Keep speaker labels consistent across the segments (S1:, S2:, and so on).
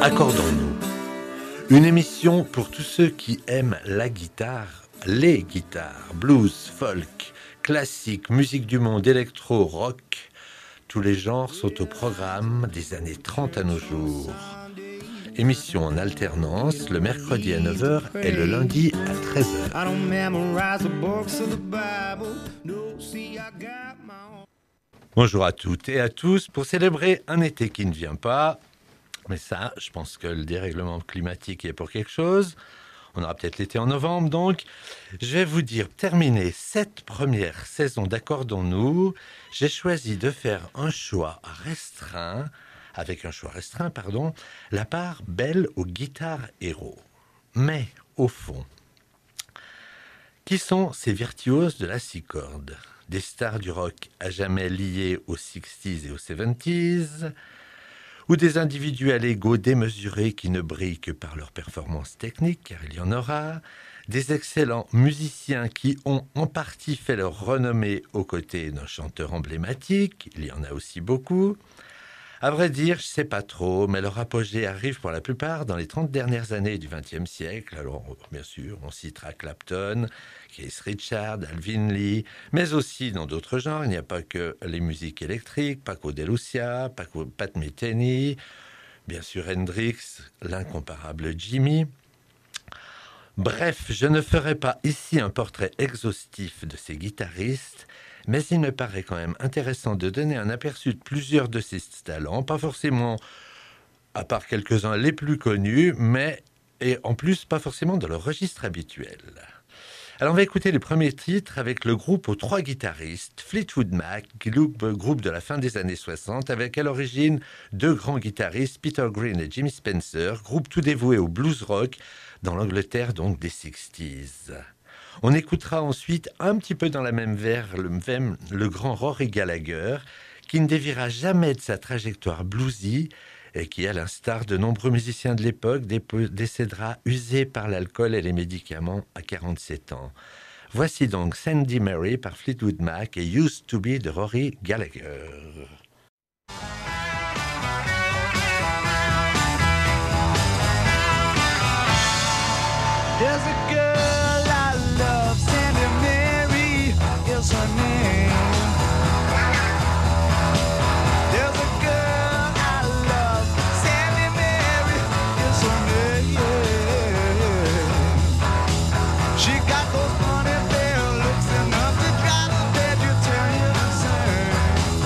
S1: Accordons-nous. Une émission pour tous ceux qui aiment la guitare, les guitares, blues, folk, classique, musique du monde, électro, rock. Tous les genres sont au programme des années 30 à nos jours. Émission en alternance, le mercredi à 9h et le lundi à 13h. Bonjour à toutes et à tous. Pour célébrer un été qui ne vient pas, mais ça, je pense que le dérèglement climatique est pour quelque chose. On aura peut-être l'été en novembre, donc. Je vais vous dire, terminer cette première saison d'Accordons-nous, j'ai choisi de faire un choix restreint, la part belle aux guitares héros. Mais, au fond, qui sont ces virtuoses de la six cordes ? Des stars du rock à jamais liées aux 60s et aux 70s, ou des individus à l'ego démesuré qui ne brillent que par leur performance technique, car il y en aura, des excellents musiciens qui ont en partie fait leur renommée aux côtés d'un chanteur emblématique, il y en a aussi beaucoup. À vrai dire, je ne sais pas trop, mais leur apogée arrive pour la plupart dans les 30 dernières années du XXe siècle. Alors, bien sûr, on citera Clapton, Keith Richards, Alvin Lee, mais aussi dans d'autres genres. Il n'y a pas que les musiques électriques, Paco de Lucia, Pat Metheny, bien sûr Hendrix, l'incomparable Jimmy. Bref, je ne ferai pas ici un portrait exhaustif de ces guitaristes, mais il me paraît quand même intéressant de donner un aperçu de plusieurs de ces talents, pas forcément, à part quelques-uns les plus connus, mais et en plus pas forcément dans leur registre habituel. Alors on va écouter les premiers titres avec le groupe aux 3 guitaristes, Fleetwood Mac, groupe de la fin des années 60, avec à l'origine 2 grands guitaristes, Peter Green et Jimmy Spencer, groupe tout dévoué au blues rock dans l'Angleterre donc des 60s. On écoutera ensuite, un petit peu dans la même veine, le grand Rory Gallagher, qui ne déviera jamais de sa trajectoire bluesy et qui, à l'instar de nombreux musiciens de l'époque, décédera usé par l'alcool et les médicaments à 47 ans. Voici donc Sandy Mary par Fleetwood Mac et Used to Be de Rory Gallagher.
S2: There's a girl I love, Sandy Mary is her name. There's a girl I love, Sandy Mary is her name. She got those funny fair looks enough to drive a vegetarian insane.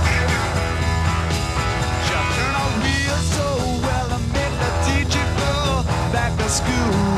S2: She'll turn out real so well and make the teacher go back to school.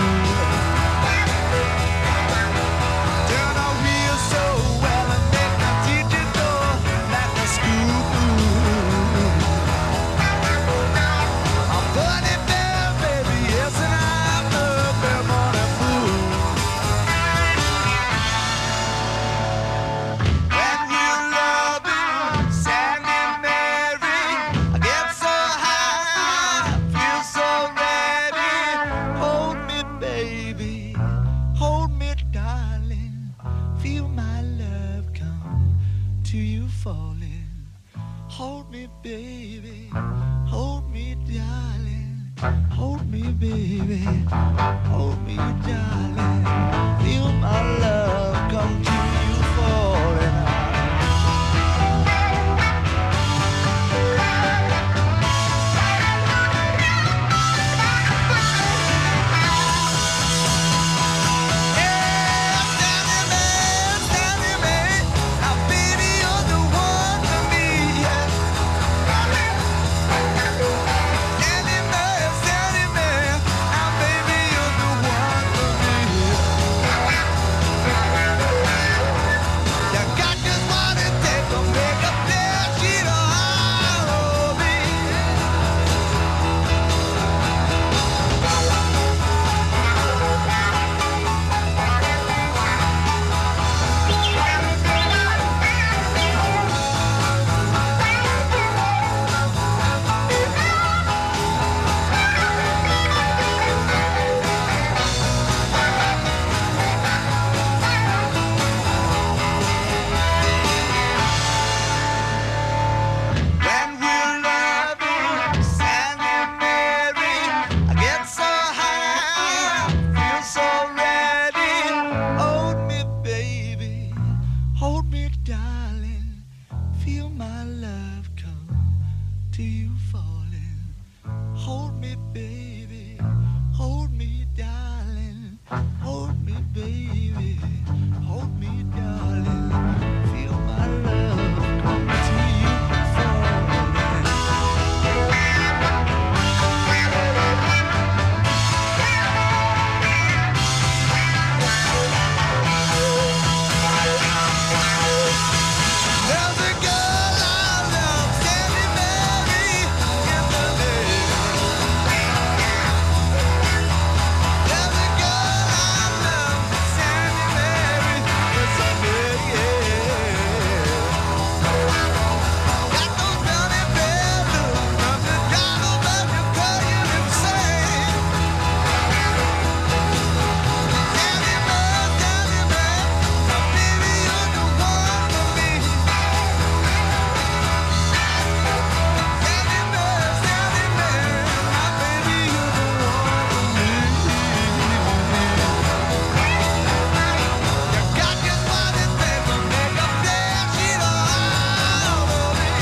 S2: Feel my love come to you falling. Hold me, baby. Hold me, darling. Hold me, baby. Hold me, darling. Feel my love come to you falling. There's a girl I love, Sandy Mary, in the name. There's a girl I love, Sandy Mary, yes I did, yeah. Got those running bedrooms, nothing got about you, girl, you're insane. Sandy Mary, my baby, you're the one for me. Sandy Mary, my baby, you're the one for me. You got just what it takes to make a flash it all over me.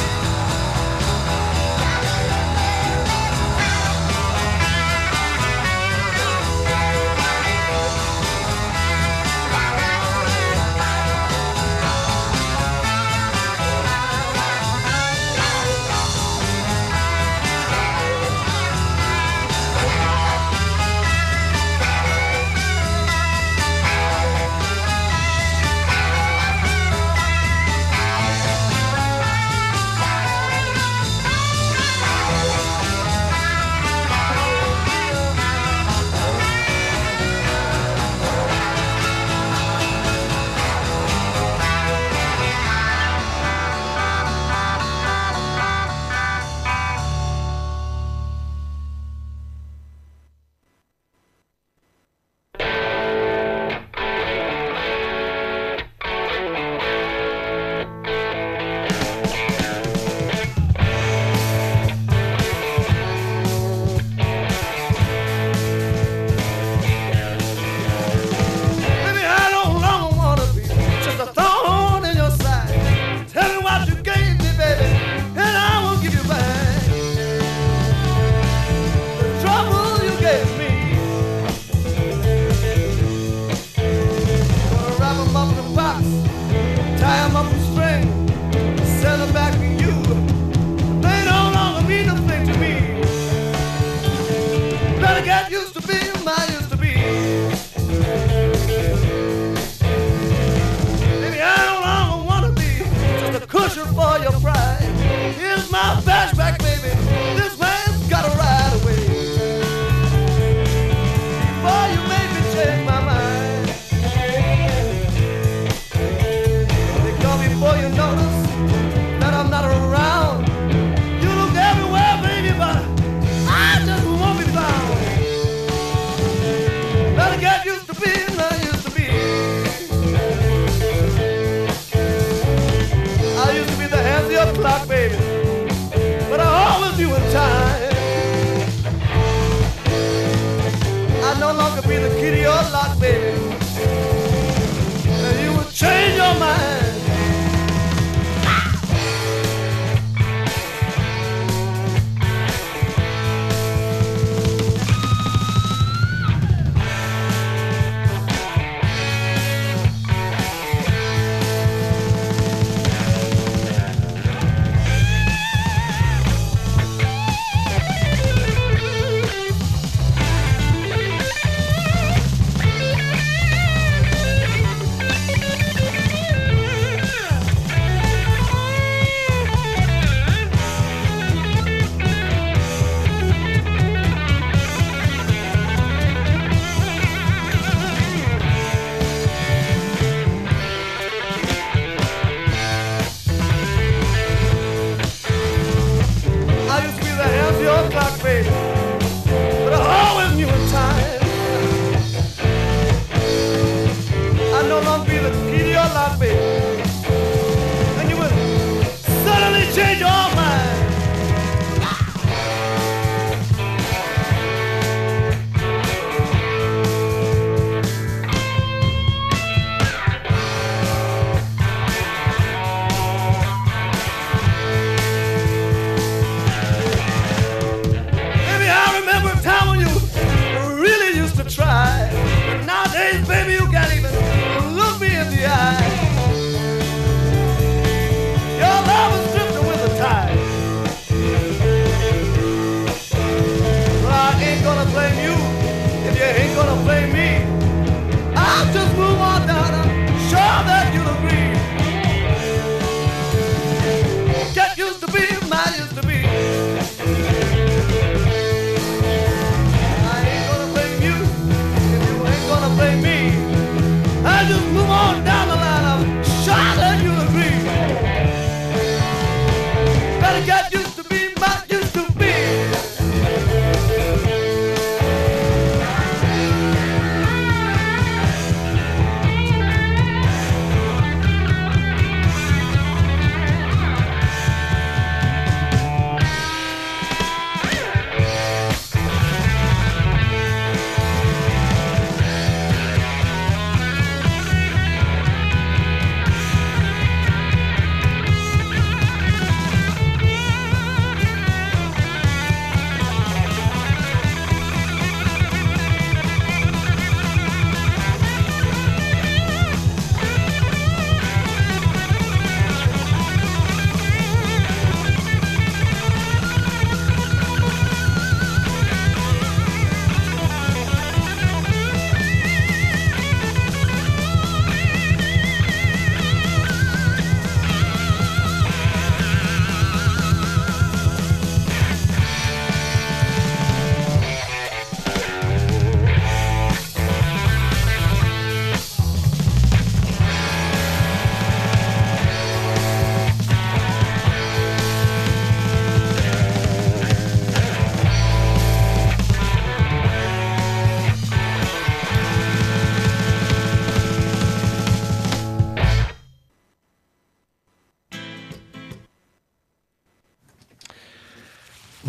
S2: Baby, I no longer wanna be just a thorn in your side. Tell me what you gave me, baby, and I will give you back the trouble you gave me. Gonna wrap 'em up in a box, tie 'em up with string, send 'em back to you. They no longer mean a thing to me. Better get used to being my used to be. Baby, I no longer wanna be just a cushion for your pride. Here's my flashback, baby. This man's gotta ride away before you make me change my mind. They call before you notice that I'm not around. You look everywhere, baby, but I just won't be found. Better get used to being I used to be. I used to be the hands of your clock, baby, but I always knew in time. I no longer be the key to your lock, baby, and you will change your mind.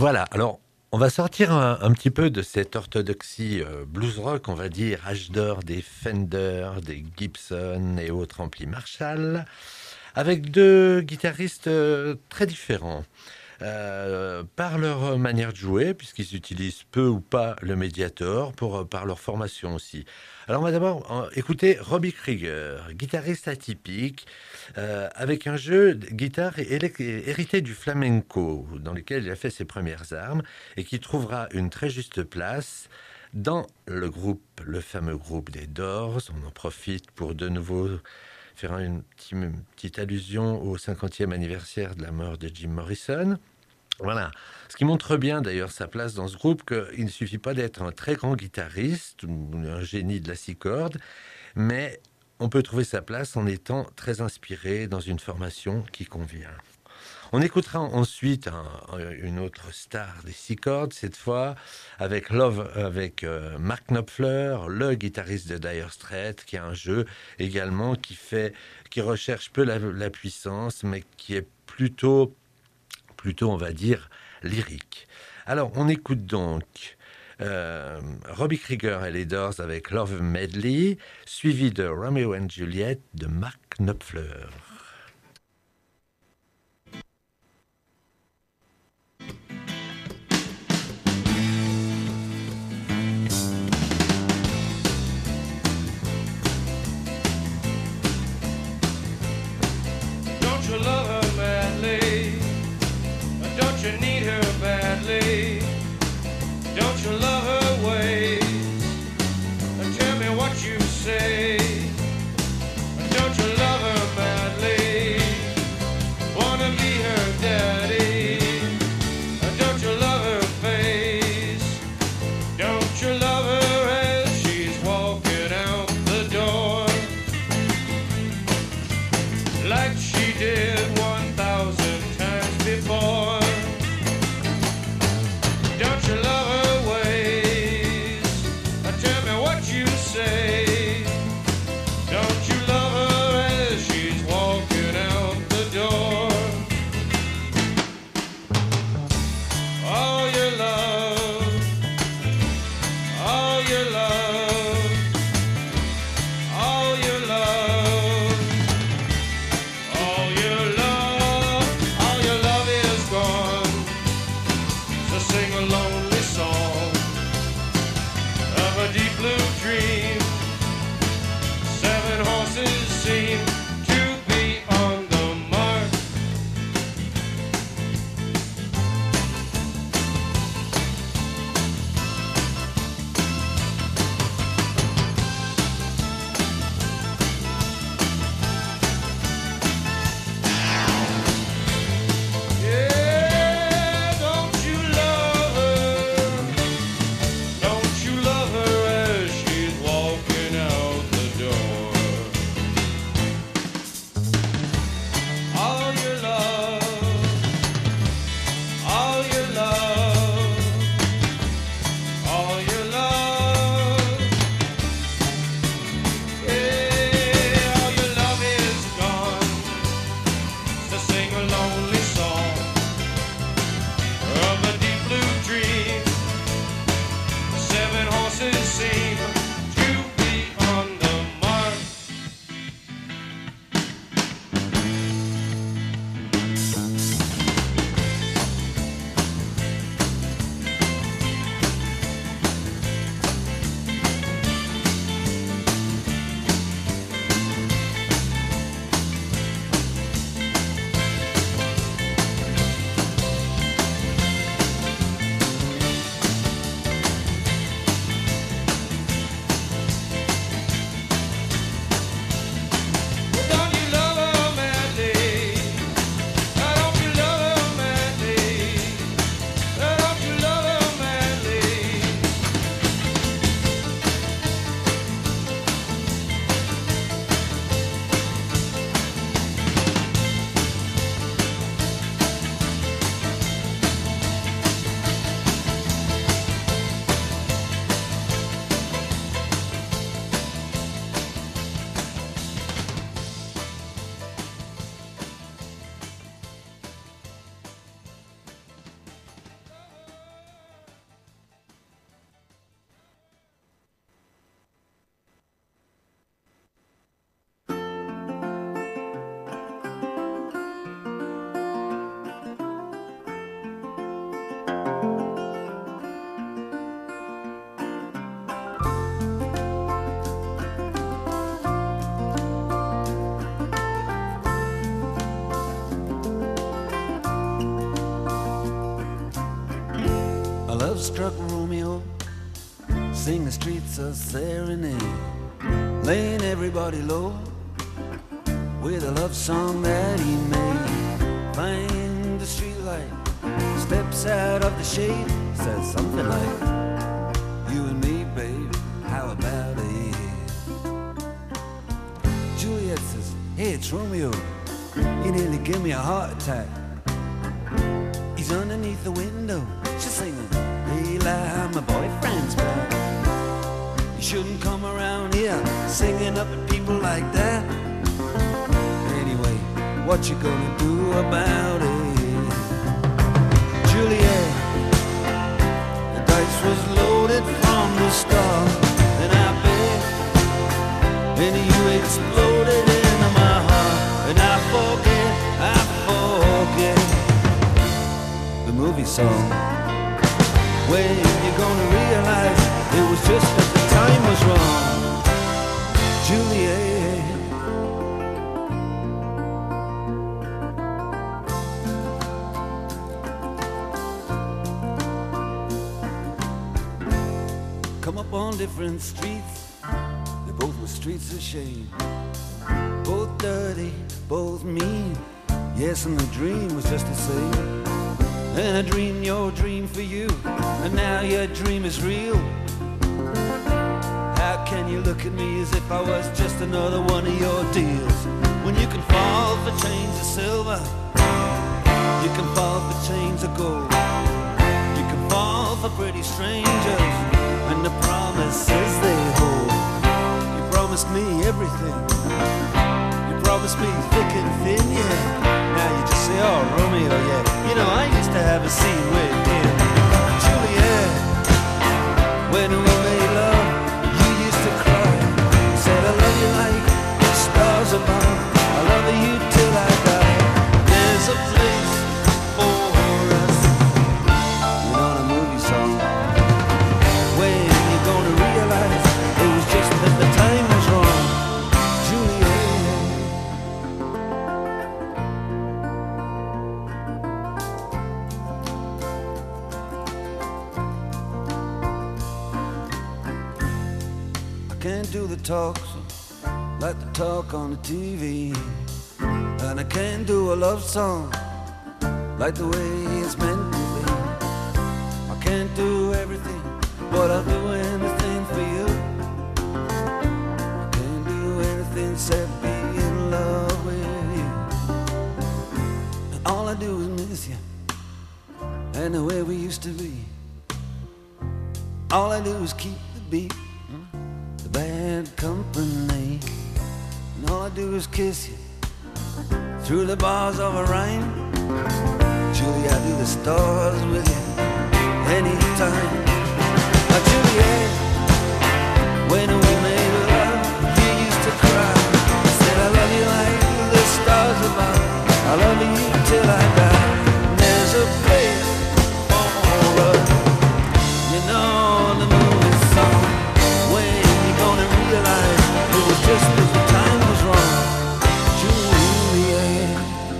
S1: Voilà, alors on va sortir un petit peu de cette orthodoxie blues rock, on va dire, âge d'or des Fender, des Gibson et autres amplis Marshall, avec deux guitaristes très différents. Par leur manière de jouer, puisqu'ils utilisent peu ou pas le Mediator, par leur formation aussi. Alors on va d'abord écouter Robbie Krieger, guitariste atypique, avec un jeu de guitare hérité du flamenco, dans lequel il a fait ses premières armes, et qui trouvera une très juste place dans le groupe, le fameux groupe des Doors. On en profite pour de nouveau faire une petite allusion au 50e anniversaire de la mort de Jim Morrison. Voilà, ce qui montre bien d'ailleurs sa place dans ce groupe, qu'il ne suffit pas d'être un très grand guitariste ou un génie de la six cordes, mais on peut trouver sa place en étant très inspiré dans une formation qui convient. On écoutera ensuite une autre star des six cordes, cette fois avec Mark Knopfler, le guitariste de Dire Straits, qui a un jeu également qui recherche peu la puissance, mais qui est plutôt, on va dire, lyrique. Alors, on écoute donc Robbie Krieger et les Doors avec Love Medley, suivi de Romeo and Juliet de Mark Knopfler.
S2: Don't you love her madly? Don't you need her badly? Don't you love her ways? Tell me what you say. Don't you love her madly? Wanna be her daddy? Don't you love her face? Don't you love her as she's walking out the door? Like she did 1,000 times before.
S3: love-struck Romeo sing the streets a serenade, laying everybody low with a love song that he made. Find the streetlight, steps out of the shade, says something like, "You and me, babe, how about it?" Juliet says, "Hey, it's Romeo. You nearly gave me a heart attack." He's underneath the window, she's singing, "Hey, la, my boyfriend's back. You shouldn't come around here singing up at people like that. Anyway, what you gonna do about it?" Juliet, the dice was loaded from the start, and I bet, and you exploded into my heart, and I forget the movie song. When you gonna realize it was just that the time was wrong, Juliet. Come up on different streets, they both were streets of shame, both dirty, both mean. Yes, and the dream was just the same. And I dreamed your dream for you, and now your dream is real. How can you look at me as if I was just another one of your deals? When you can fall for chains of silver, you can fall for chains of gold, you can fall for pretty strangers and the promises they hold. You promised me everything, you promised me thick and thin, yeah. Now you just say, "Oh, Romeo, yeah. You know, I used to have a scene with him." Juliet, when we made love, you used to cry. You said, "I love you like the stars above. I love you till I die. There's a place for us." You know the movie song. When you gonna realize it was just that the time was wrong, Juliet. Can't do the talks like the talk on the TV, and I can't do a love song like the way it's meant to be. I can't do everything, but I'll do anything for you. I can't do anything except be in love with you. And all I do is miss you and the way we used to be. All I do is keep the beat, bad company, and all I do is kiss you through the bars of a rhyme. Julie, I do the stars with you anytime. Juliet, when we made love, you used to cry. I said, "I love you like the stars above. I love you till I die. There's a place for us." You know the movie song. When you gonna realize it was just that the time was wrong, Juliet.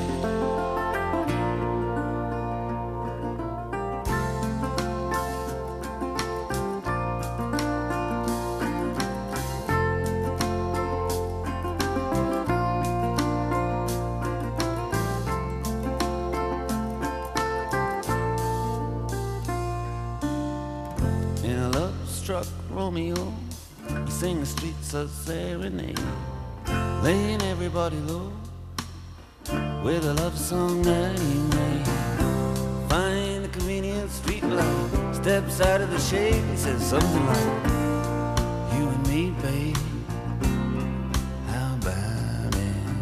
S3: In a love-struck Romeo, he sing the streets a serenade, laying everybody low with a love song that he made. Find the convenient street light, steps out of the shade, he says something like, "You and me, babe, how about it?"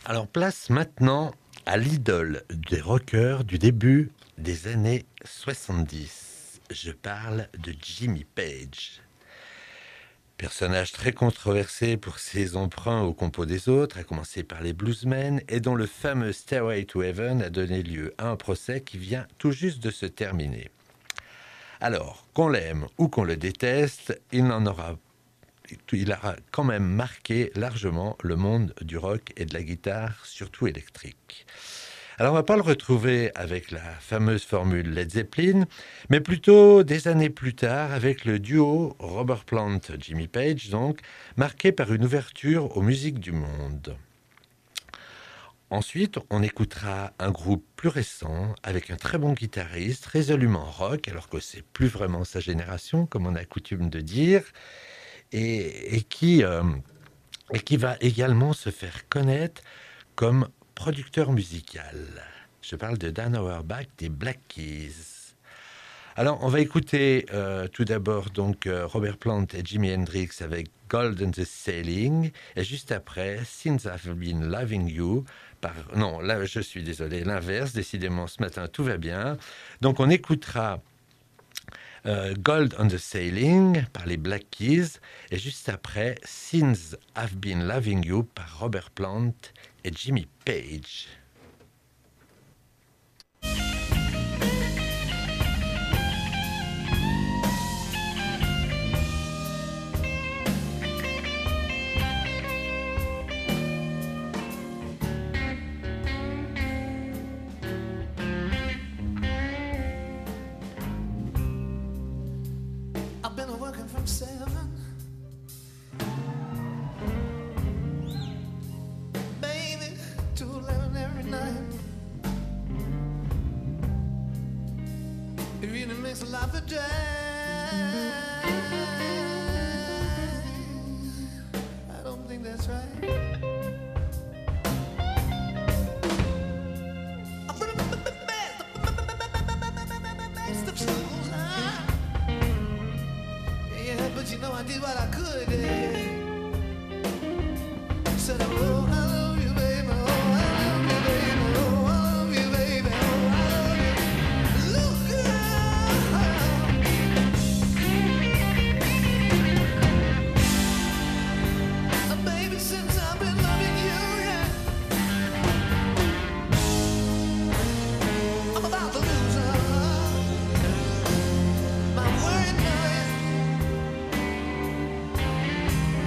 S1: Alors place maintenant à l'idole des rockers du début des années 70. Je parle de Jimmy Page. Personnage très controversé pour ses emprunts aux compos des autres, à commencer par les bluesmen, et dont le fameux Stairway to Heaven a donné lieu à un procès qui vient tout juste de se terminer. Alors, qu'on l'aime ou qu'on le déteste, il aura quand même marqué largement le monde du rock et de la guitare, surtout électrique. Alors on va pas le retrouver avec la fameuse formule Led Zeppelin, mais plutôt des années plus tard avec le duo Robert Plant-Jimmy Page, donc, marqué par une ouverture aux musiques du monde. Ensuite, on écoutera un groupe plus récent avec un très bon guitariste, résolument rock, alors que c'est plus vraiment sa génération, comme on a coutume de dire, et qui va également se faire connaître comme producteur musical. Je parle de Dan Auerbach des Black Keys. Alors, on va écouter tout d'abord donc Robert Plant et Jimi Hendrix avec Gold and the Sailing, et juste après Since I've Been Loving You. Non, là, je suis désolé, l'inverse. Décidément, ce matin, tout va bien. Donc, on écoutera Gold on the Sailing par les Black Keys, et juste après Since I've Been Loving You par Robert Plant et Jimmy Page.
S2: I've been working from 7 baby to 11 every night. It really makes a life a drag. I don't think that's right. I put the best of schools, yeah, but you know I did what I could, yeah. Said, oh, I love you, baby, oh, I love you, baby, oh, I love you, baby, oh, I love you. Look out, baby, since I've been loving you, yeah, I'm about to lose her. My worried mind.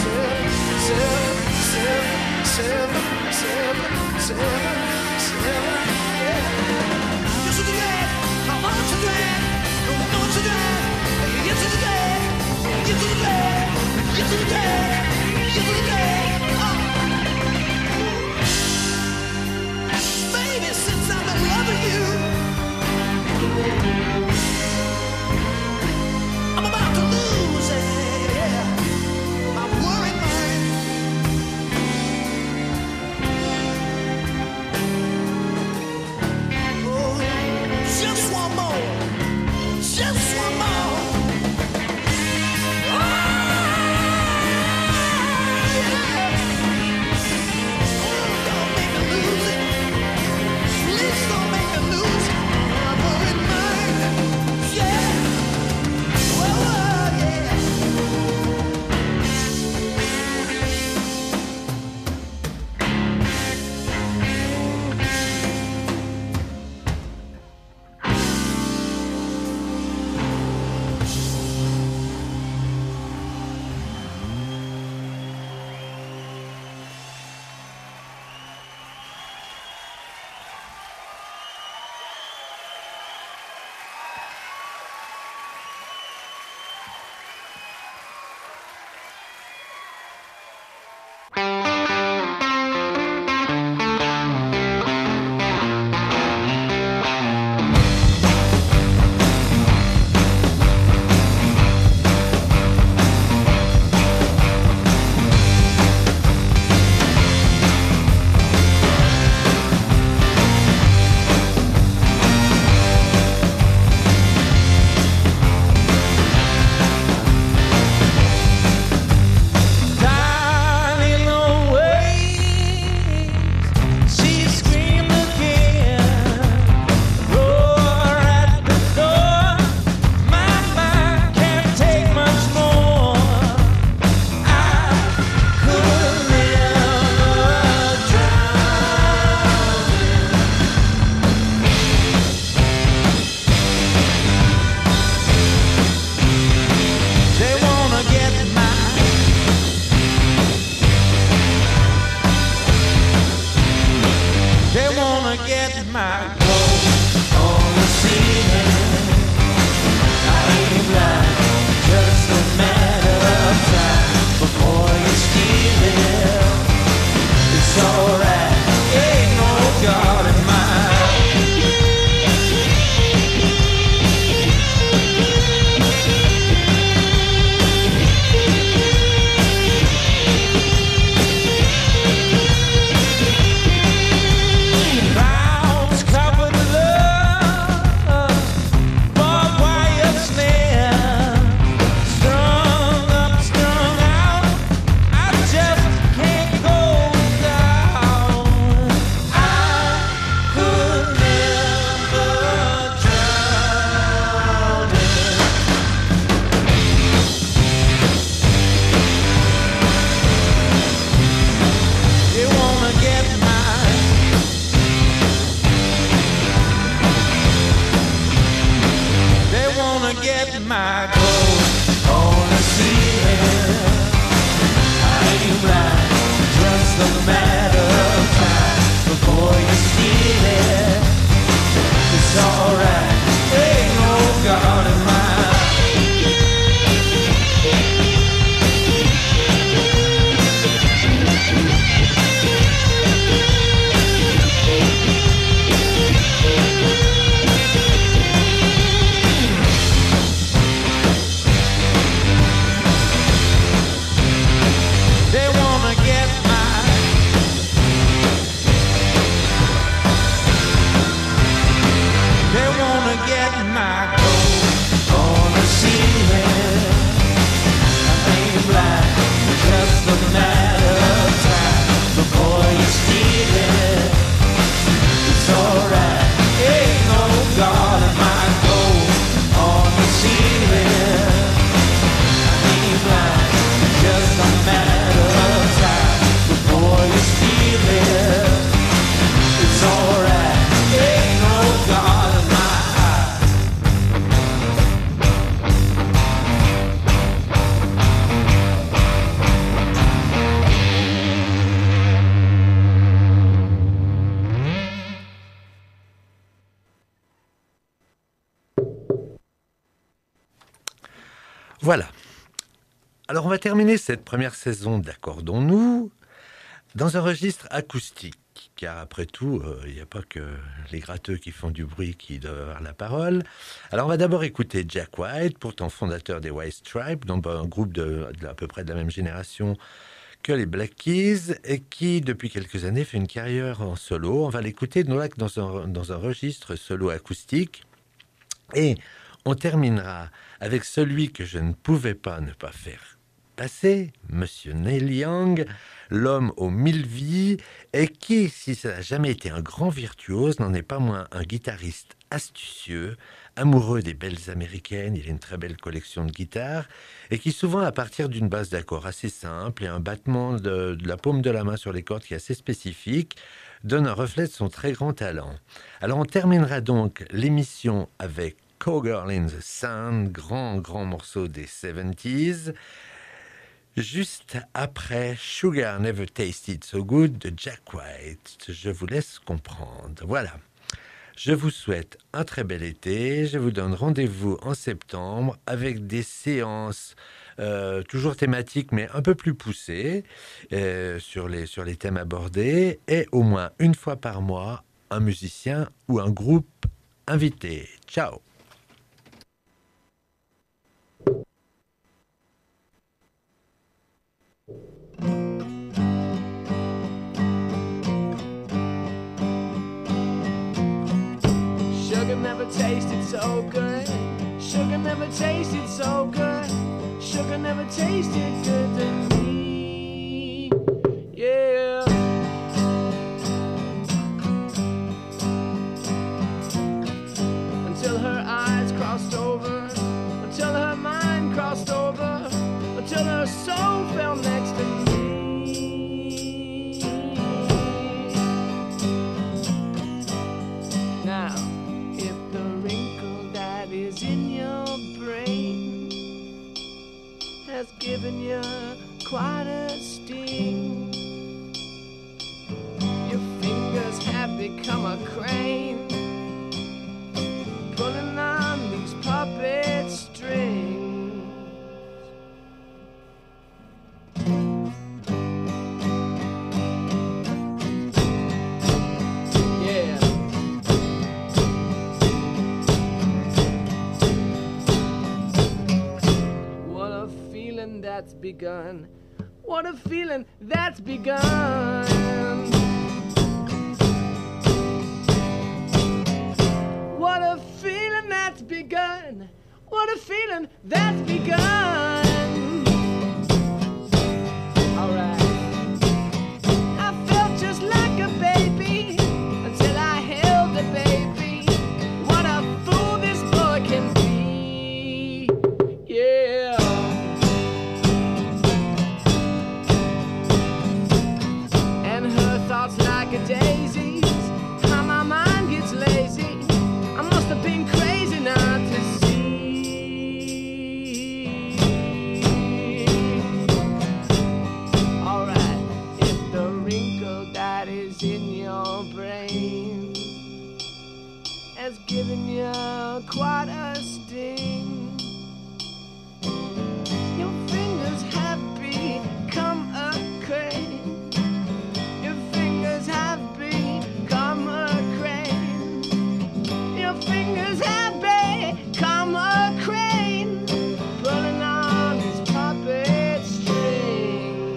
S2: Just one more. Oh!
S1: Voilà. Alors on va terminer cette première saison d'Accordons-nous dans un registre acoustique, car après tout, il n'y a pas que les gratteux qui font du bruit qui doivent avoir la parole. Alors on va d'abord écouter Jack White, pourtant fondateur des White Stripes, donc un groupe à peu près de la même génération que les Black Keys, et qui depuis quelques années fait une carrière en solo. On va l'écouter dans un registre solo acoustique, et on terminera avec celui que je ne pouvais pas ne pas faire passer, Monsieur Neil Young, l'homme aux 1000 vies, et qui, si ça n'a jamais été un grand virtuose, n'en est pas moins un guitariste astucieux, amoureux des belles américaines. Il a une très belle collection de guitares, et qui souvent, à partir d'une base d'accords assez simple et un battement de la paume de la main sur les cordes qui est assez spécifique, donne un reflet de son très grand talent. Alors on terminera donc l'émission avec Cowgirl in the Sun, grand morceau des 70s, juste après Sugar Never Tasted So Good de Jack White. Je vous laisse comprendre. Voilà. Je vous souhaite un très bel été. Je vous donne rendez-vous en septembre avec des séances toujours thématiques, mais un peu plus poussées sur les thèmes abordés, et au moins une fois par mois, un musicien ou un groupe invité. Ciao!
S4: Sugar never tasted so good. Sugar never tasted so good. Sugar never tasted good to me. Yeah. Until her eyes crossed over, until her mind crossed over, until her soul fell next to me. Now, if the wrinkle that is in your brain has given you quite a sting, your fingers have become a crane, pulling on these puppet strings. Yeah. What a feeling that's begun. What a feeling that's begun. What a feeling that's begun. What a feeling that's begun. All right. I felt just like a baby until I held the baby. What a fool this boy can be. Yeah. And her thoughts like a daisies. How my mind gets lazy. I must have been crazy not to see. Alright, if the wrinkle that is in your brain has given you quite a sting, your fingers have become a crane. Your fingers have become a crane. Your fingers have become a crane, pulling on these puppet strings.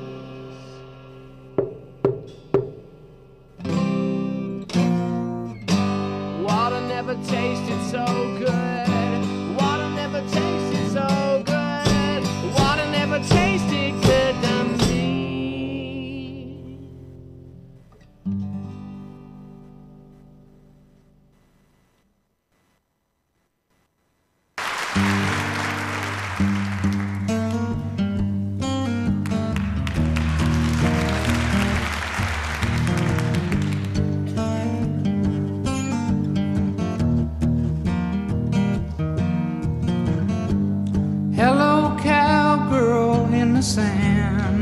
S4: Water never tasted so good. Water never tasted so good. Water never tasted good to me.
S5: Hello, cowgirl in the sand.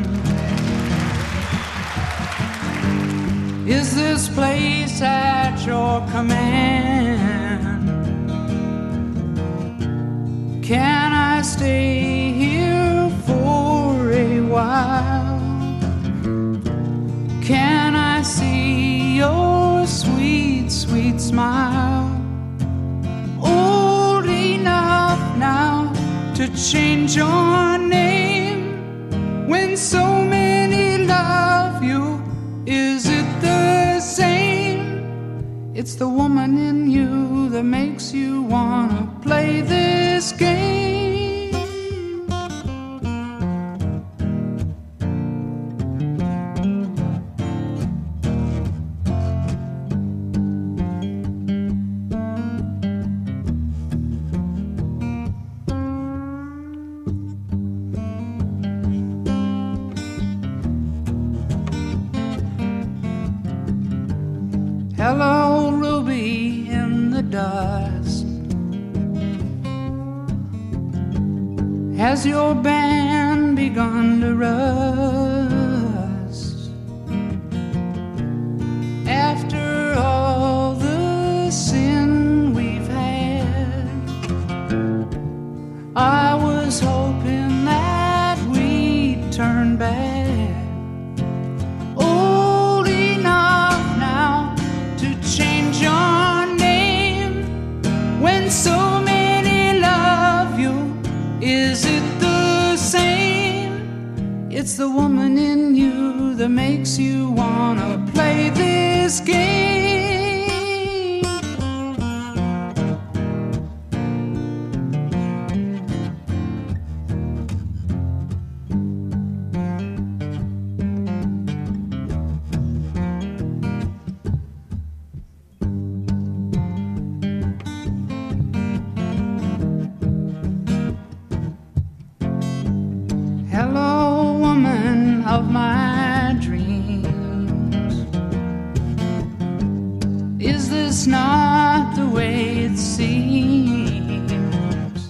S5: Is this place at your command? Can I stay here for a while? Can I see your sweet, sweet smile? Old enough now to change your name when so many love you. Is it the same? It's the woman in you that makes you wanna play this game. Hello, Ruby in the dust. Has your band begun to rust? After all the sin we've had, I was hoping that we'd turn back. Old enough now to change your name when so many love you. Is it the same? It's the woman in you that makes you wanna play this game. Hello, woman of my dreams. Is this not the way it seems?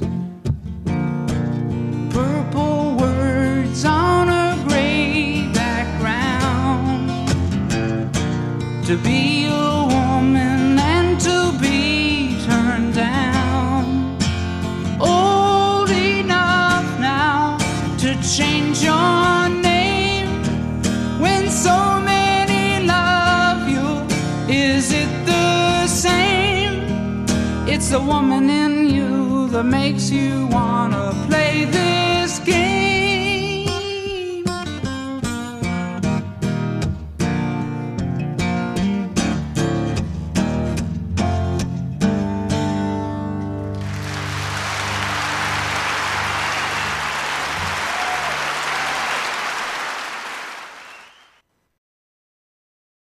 S5: Purple words on a gray background. To be a woman and to be turned down. Old enough now to change your name when so many love you. Is it the same? It's the woman in you that makes you wanna play this game.